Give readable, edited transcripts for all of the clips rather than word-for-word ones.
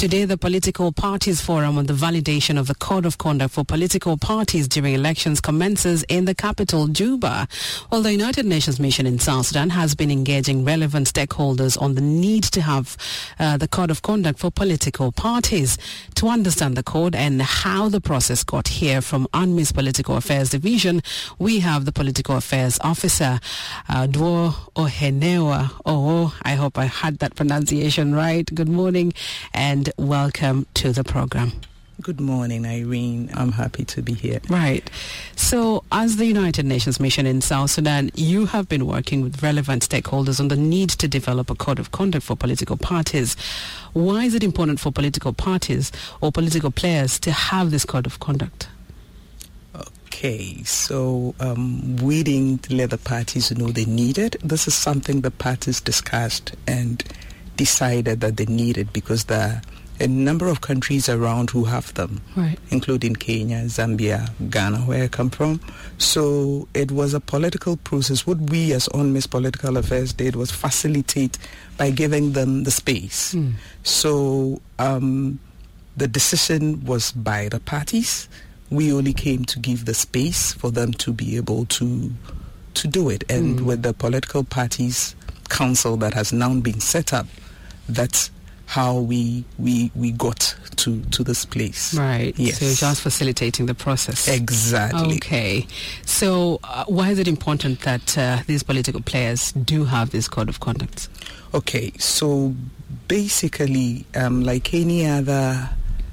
Today, the Political Parties Forum on the validation of the Code of Conduct for Political Parties during elections commences in the capital, Juba. Well, the United Nations mission in South Sudan has been engaging relevant stakeholders on the need to have the Code of Conduct for political parties. To understand the code and how the process got here from UNMISS Political Affairs Division, we have the Political Affairs Officer, Dwo Ohenewa. Oh, I hope I had that pronunciation right. Good morning and welcome to the program. Good morning, Irene. I'm happy to be here. Right. So, as the United Nations mission in South Sudan, you have been working with relevant stakeholders on the need to develop a code of conduct for political parties. Why is it important for political parties or political players to have this code of conduct? Okay, so we didn't let the parties know they needed. This is something the parties discussed and decided that they needed because there are a number of countries around who have them, right, including Kenya, Zambia, Ghana, where I come from. So it was a political process. What we as UNMISS Political Affairs did was facilitate by giving them the space. So the decision was by the parties. We only came to give the space for them to be able to do it. And with the political parties council that has now been set up, that's how we got to this place. Right. Yes. So you're just facilitating the process. Exactly. Okay. So why is it important that these political players do have this code of conduct? Okay. So basically, like any other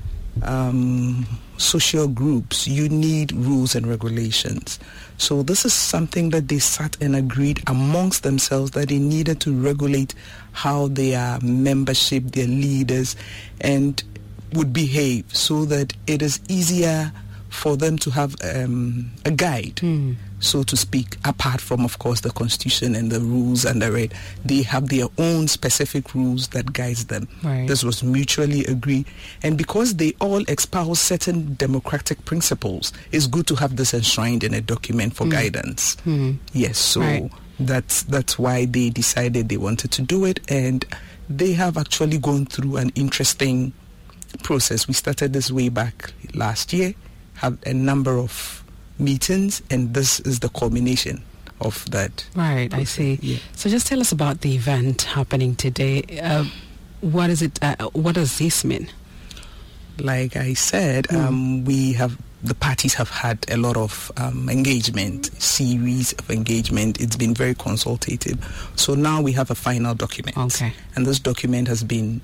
social groups, you need rules and regulations. So this is something that they sat and agreed amongst themselves that they needed to regulate how their membership, their leaders, and would behave so that it is easier for them to have a guide, so to speak, apart from, of course, the Constitution and the rules and the right. They have their own specific rules that guides them. Right. This was mutually agreed. And because they all espouse certain democratic principles, it's good to have this enshrined in a document for guidance. Yes, so right, that's why they decided they wanted to do it. And they have actually gone through an interesting process. We started this way back last year, have a number of meetings, and this is the culmination of that. Right, process. I see. Yeah. So just tell us about the event happening today. What is it? What does this mean? Like I said, the parties have had a lot of series of engagement. It's been very consultative. So now we have a final document. Okay. And this document has been,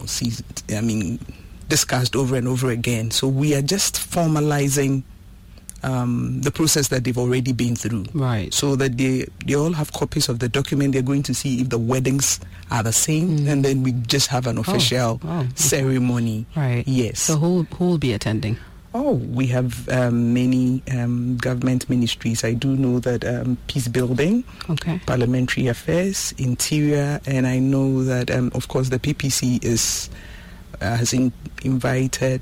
discussed over and over again. So we are just formalizing the process that they've already been through. Right. So that they all have copies of the document. They're going to see if the wordings are the same, and then we just have an official ceremony. Right. Yes. So who will be attending? Oh, we have many government ministries. I do know that peace building, parliamentary affairs, interior, and I know that, of course, the PPC has invited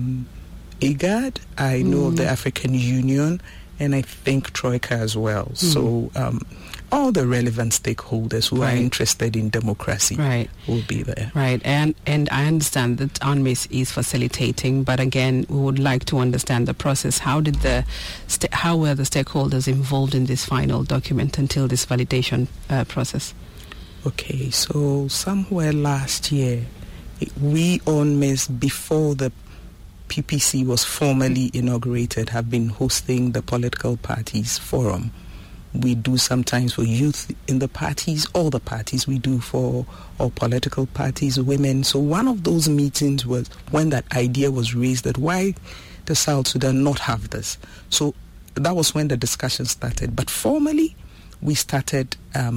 IGAD. I know of the African Union, and I think Troika as well. So all the relevant stakeholders who are interested in democracy will be there. Right, and I understand that UNMISS is facilitating, but again, we would like to understand the process. How did how were the stakeholders involved in this final document until this validation process? Okay, so somewhere last year, we UNMISS, before the PPC was formally inaugurated, have been hosting the Political Parties Forum. We do sometimes for youth in the parties, all the parties. We do for all political parties, women. So one of those meetings was when that idea was raised that why does South Sudan not have this? So that was when the discussion started. But formally, we started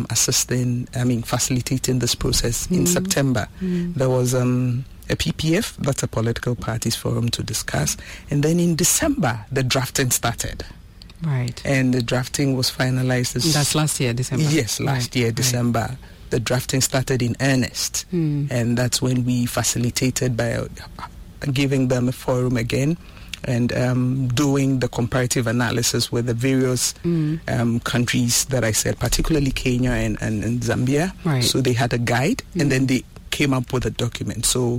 facilitating this process in September. There was a PPF, that's a Political Parties Forum, to discuss. And then in December, the drafting started. Right. And the drafting was finalized. That's last year, December? Yes, last year, December. Right. The drafting started in earnest. And that's when we facilitated by giving them a forum again and doing the comparative analysis with the various countries that I said, particularly Kenya and Zambia. Right. So they had a guide, and then they came up with a document. So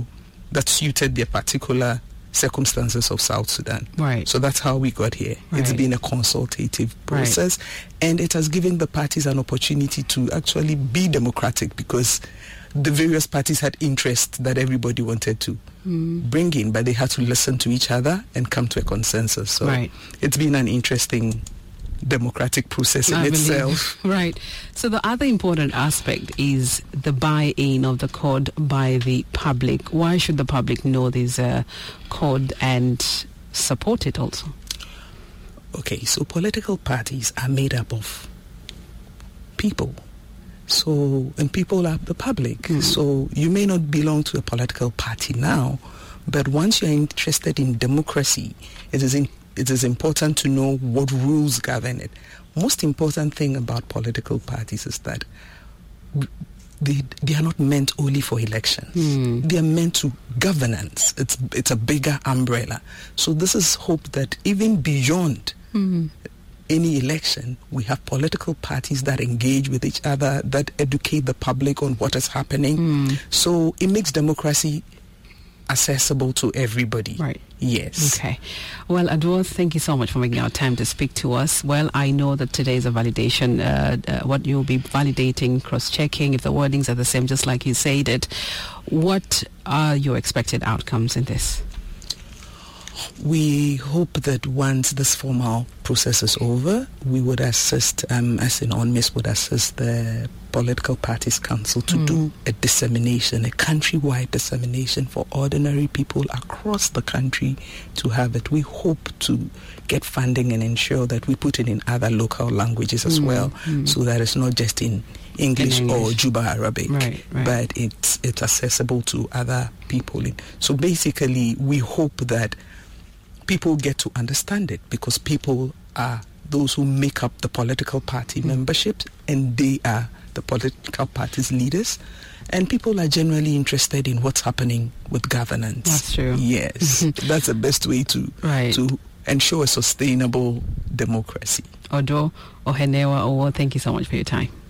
that suited their particular circumstances of South Sudan. Right. So that's how we got here. Right. It's been a consultative process, and it has given the parties an opportunity to actually be democratic, because the various parties had interests that everybody wanted to bring in, but they had to listen to each other and come to a consensus. So it's been an interesting democratic process in itself. Right. So the other important aspect is the buy-in of the code by the public. Why should the public know this code and support it also? Okay, so political parties are made up of people. So, and people are the public. So you may not belong to a political party now, but once you're interested in democracy, it is important to know what rules govern it. Most important thing about political parties is that they are not meant only for elections. They are meant to governance. It's a bigger umbrella. So this is hope that even beyond any election, we have political parties that engage with each other, that educate the public on what is happening. So it makes democracy accessible to everybody. Right. Yes. Okay. Well, Adoa, thank you so much for making our time to speak to us. Well, I know that today is a validation, what you'll be validating, cross-checking, if the wordings are the same, just like you said it. What are your expected outcomes in this? We hope that once this formal process is over, we would assist, as in UNMISS would assist the Political Parties Council to do a dissemination, a countrywide dissemination for ordinary people across the country to have it. We hope to get funding and ensure that we put it in other local languages as well, so that it's not just in English or Juba Arabic, but it's accessible to other people. So basically, we hope that people get to understand it, because people are those who make up the political party membership, and they are the political party's leaders, and people are generally interested in what's happening with governance. That's true. Yes, that's the best way to ensure a sustainable democracy. Odo Ohenewa Owo, thank you so much for your time.